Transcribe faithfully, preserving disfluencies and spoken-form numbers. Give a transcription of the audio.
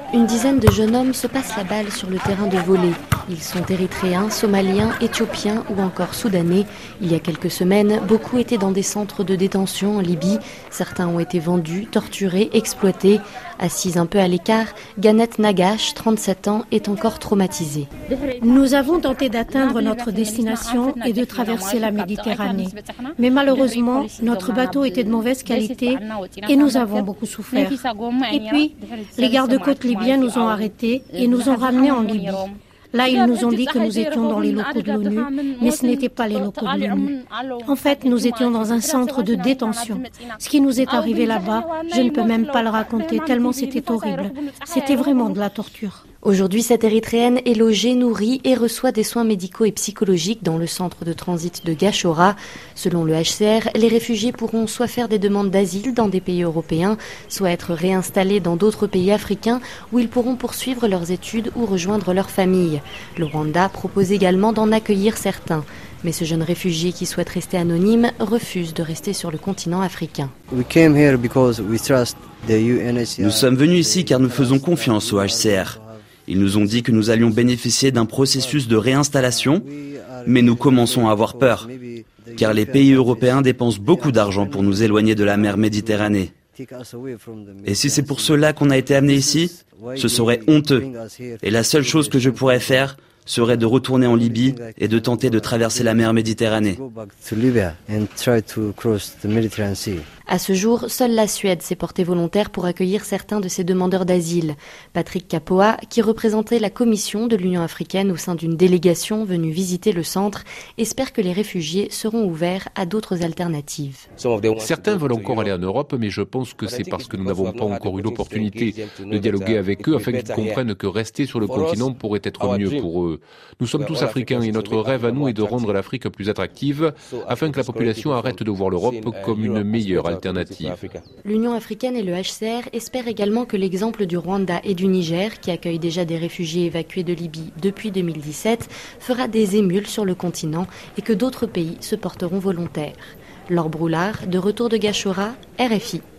Une dizaine de jeunes hommes se passent la balle sur le terrain de volley. Ils sont érythréens, somaliens, éthiopiens ou encore soudanais. Il y a quelques semaines, beaucoup étaient dans des centres de détention en Libye. Certains ont été vendus, torturés, exploités. Assise un peu à l'écart, Ganet Nagash, trente-sept ans, est encore traumatisée. Nous avons tenté d'atteindre notre destination et de traverser la Méditerranée. Mais malheureusement, notre bateau était de mauvaise qualité et nous avons beaucoup souffert. Et puis, les gardes-côtes libyens nous ont arrêtés et nous ont ramenés en Libye. Là, ils nous ont dit que nous étions dans les locaux de l'ONU, mais ce n'étaient pas les locaux de l'ONU. En fait, nous étions dans un centre de détention. Ce qui nous est arrivé là-bas, je ne peux même pas le raconter, tellement c'était horrible. C'était vraiment de la torture. Aujourd'hui, cette Érythréenne est logée, nourrie et reçoit des soins médicaux et psychologiques dans le centre de transit de Gashora. Selon le H C R, les réfugiés pourront soit faire des demandes d'asile dans des pays européens, soit être réinstallés dans d'autres pays africains où ils pourront poursuivre leurs études ou rejoindre leur famille. Le Rwanda propose également d'en accueillir certains. Mais ce jeune réfugié qui souhaite rester anonyme refuse de rester sur le continent africain. Nous sommes venus ici car nous faisons confiance au H C R. Ils nous ont dit que nous allions bénéficier d'un processus de réinstallation, mais nous commençons à avoir peur, car les pays européens dépensent beaucoup d'argent pour nous éloigner de la mer Méditerranée. Et si c'est pour cela qu'on a été amenés ici, ce serait honteux. Et la seule chose que je pourrais faire serait de retourner en Libye et de tenter de traverser la mer Méditerranée. À ce jour, seule la Suède s'est portée volontaire pour accueillir certains de ces demandeurs d'asile. Patrick Kapoa, qui représentait la commission de l'Union africaine au sein d'une délégation venue visiter le centre, espère que les réfugiés seront ouverts à d'autres alternatives. Certains veulent encore aller en Europe, mais je pense que c'est parce que nous n'avons pas encore eu l'opportunité de dialoguer avec eux afin qu'ils comprennent que rester sur le continent pourrait être mieux pour eux. Nous sommes tous africains et notre rêve à nous est de rendre l'Afrique plus attractive afin que la population arrête de voir l'Europe comme une meilleure alternative. L'Union africaine et le H C R espèrent également que l'exemple du Rwanda et du Niger, qui accueillent déjà des réfugiés évacués de Libye depuis deux mille dix-sept, fera des émules sur le continent et que d'autres pays se porteront volontaires. Laure Broulard, de retour de Gashora, R F I.